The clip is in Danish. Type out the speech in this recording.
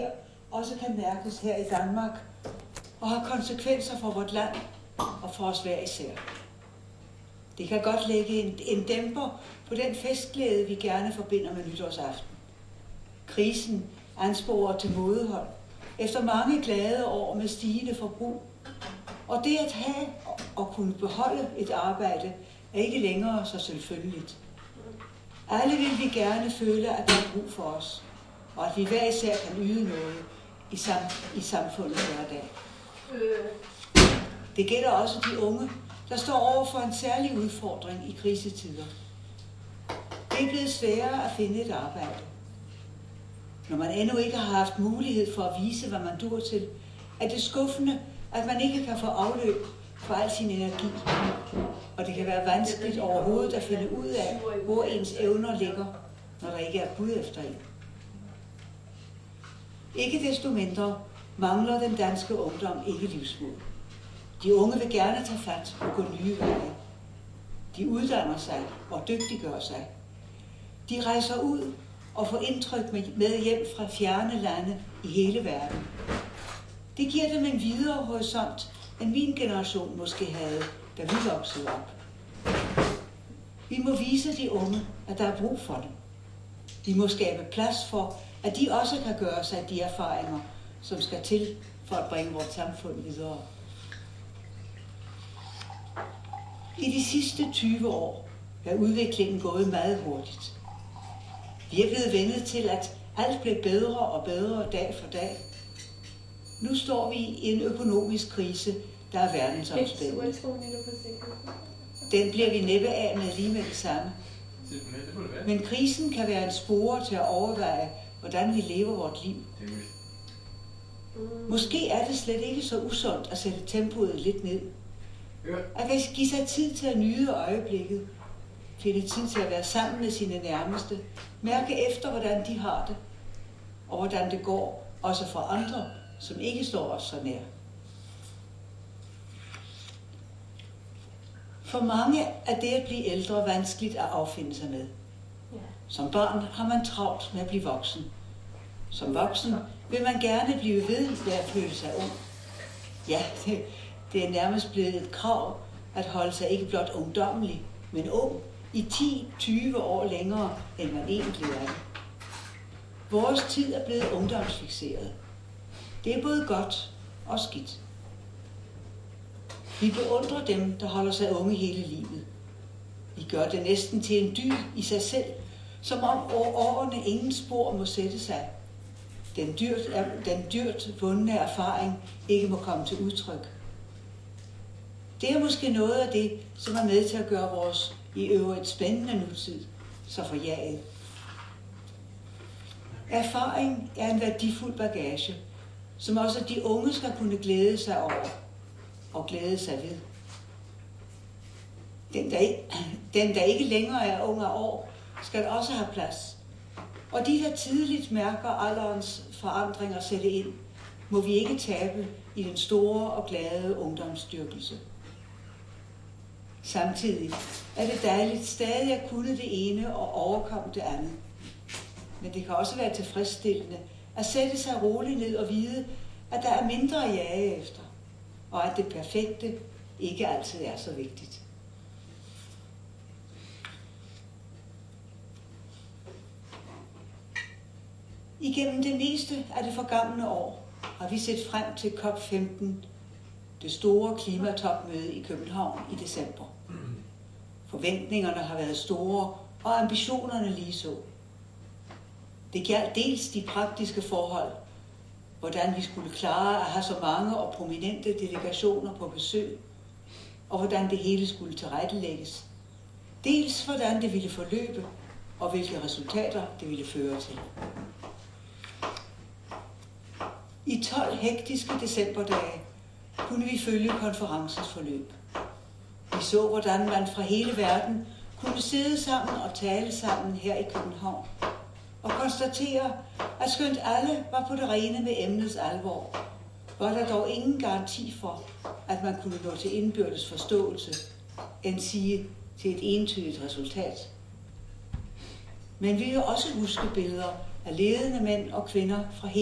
også kan mærkes her i Danmark og har konsekvenser for vort land og for os hver især. Det kan godt lægge en dæmper på den festglæde, vi gerne forbinder med nytårsaften. Krisen ansporer til mådehold efter mange glade år med stigende forbrug. Og det at have og kunne beholde et arbejde er ikke længere så selvfølgeligt. Alle vil vi gerne føle, at der er brug for os, og at vi hver især kan yde noget i samfundet hver dag. Det gælder også de unge, der står over for en særlig udfordring i krisetider. Det er blevet sværere at finde et arbejde. Når man endnu ikke har haft mulighed for at vise, hvad man dur til, er det skuffende, at man ikke kan få afløb for al sin energi. Og det kan være vanskeligt overhovedet at finde ud af, hvor ens evner ligger, når der ikke er bud efter en. Ikke desto mindre mangler den danske ungdom ikke livsmod. De unge vil gerne tage fat og gå nye veje. De uddanner sig og dygtiggør sig. De rejser ud og får indtryk med hjem fra fjerne lande i hele verden. Det giver dem en videre horisont, end min generation måske havde, da vi voksede op. Vi må vise de unge, at der er brug for dem. Vi må skabe plads for, at de også kan gøre sig de erfaringer, som skal til for at bringe vores samfund videre. I de sidste 20 år er udviklingen gået meget hurtigt. Vi er blevet vendet til, at alt blev bedre og bedre dag for dag. Nu står vi i en økonomisk krise, der er verdensomspændende. Den bliver vi næppe af med lige med det samme. Men krisen kan være en spore til at overveje, hvordan vi lever vort liv. Måske er det slet ikke så usundt at sætte tempoet lidt ned. At give sig tid til at nyde øjeblikket, finde tid til at være sammen med sine nærmeste, mærke efter, hvordan de har det, og hvordan det går, også for andre, som ikke står os så nær. For mange er det at blive ældre vanskeligt at affinde sig med. Som barn har man travlt med at blive voksen. Som voksen vil man gerne blive ved med at føle sig ung. Ja, det er nærmest blevet et krav at holde sig ikke blot ungdommelig, men ung i 10-20 år længere, end man egentlig er det. Vores tid er blevet ungdomsfikseret. Det er både godt og skidt. Vi beundrer dem, der holder sig unge hele livet. Vi gør det næsten til en dyd i sig selv, som om årene ingen spor må sætte sig. Den dyrt vundne erfaring ikke må komme til udtryk. Det er måske noget af det, som er med til at gøre vores i øvrigt spændende nutid så forjaget. Erfaring er en værdifuld bagage, som også de unge skal kunne glæde sig over og glæde sig ved. Den, der ikke længere er ung af år, skal også have plads. Og de, der tidligt mærker alderens forandringer sætte ind, må vi ikke tabe i den store og glade ungdomsstyrkelse. Samtidig er det dejligt stadig at kunne det ene og overkomme det andet. Men det kan også være tilfredsstillende at sætte sig roligt ned og vide, at der er mindre at jage efter, og at det perfekte ikke altid er så vigtigt. Igennem det meste af det forgangne år har vi set frem til COP15, det store klimatopmøde i København i december. Forventningerne har været store, og ambitionerne ligeså. Det gjaldt dels de praktiske forhold, hvordan vi skulle klare at have så mange og prominente delegationer på besøg, og hvordan det hele skulle tilrettelægges. Dels hvordan det ville forløbe, og hvilke resultater det ville føre til. I 12 hektiske decemberdage kunne vi følge konferencens forløb. Vi så, hvordan man fra hele verden kunne sidde sammen og tale sammen her i København, og konstatere, at skønt alle var på det rene med emnets alvor, var der dog ingen garanti for, at man kunne nå til indbyrdes forståelse, end sige til et entydigt resultat. Men vi vil også huske billeder af ledende mænd og kvinder fra hele